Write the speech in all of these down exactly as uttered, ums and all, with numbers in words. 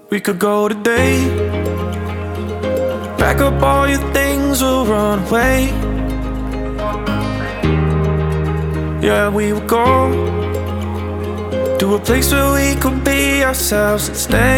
We could go today. Pack up all your things, we'll run away. Yeah, we would go to a place where we could be ourselves and stay.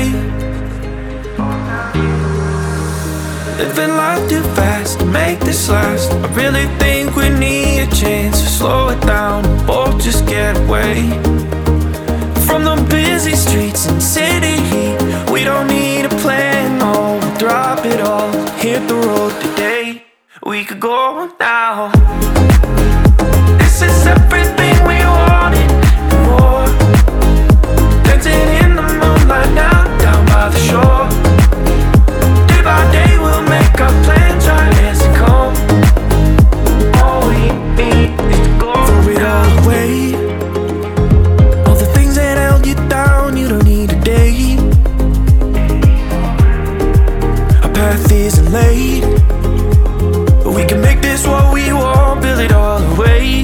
Living life too fast to make this last. I really think we need a chance to slow it down, or just get away from the busy streets and city heat. We don't need a plan, no, we'll drop it all, hit the road today. We could go now. This is everything we wanted and more. Dancing in the moonlight now, down by the shore. Day by day we'll make our plans right as they come. All we need is to go throw it all away. All the things that held you down, you don't need today. Our path isn't laid, but we can make this what we want, build it all away.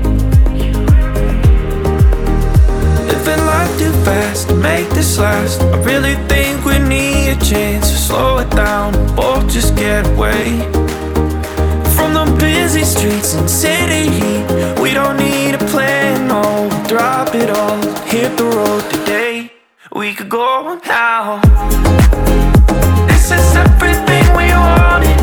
Living life too fast to make this last. I really think we need a chance to slow it down, or just get away from the busy streets and city heat. We don't need a plan, no, we'll drop it all, hit the road today. We could go now. This is everything we wanted